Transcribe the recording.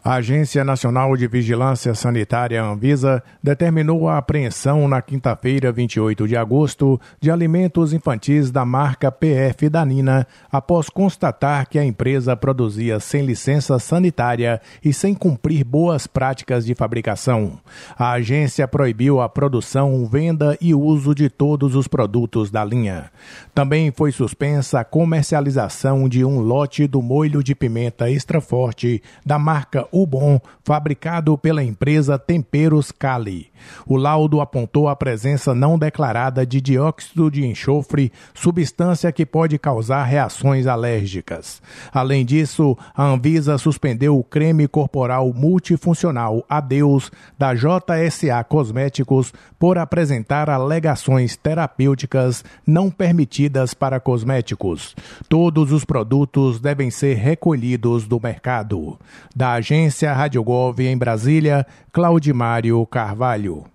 A Agência Nacional de Vigilância Sanitária, Anvisa, determinou a apreensão na quinta-feira, 28 de agosto, de alimentos infantis da marca PF Danina, após constatar que a empresa produzia sem licença sanitária e sem cumprir boas práticas de fabricação. A agência proibiu a produção, venda e uso de todos os produtos da linha. Também foi suspensa a comercialização de um lote do molho de pimenta extra forte da marca Ubon, fabricado pela empresa Temperos Cali. O laudo apontou a presença não declarada de dióxido de enxofre, substância que pode causar reações alérgicas. Além disso, a Anvisa suspendeu o creme corporal multifuncional Adeus da JSA Cosméticos por apresentar alegações terapêuticas não permitidas para cosméticos. Todos os produtos devem ser recolhidos do mercado. Da Agência Rádio Gov em Brasília, Claudimário Carvalho.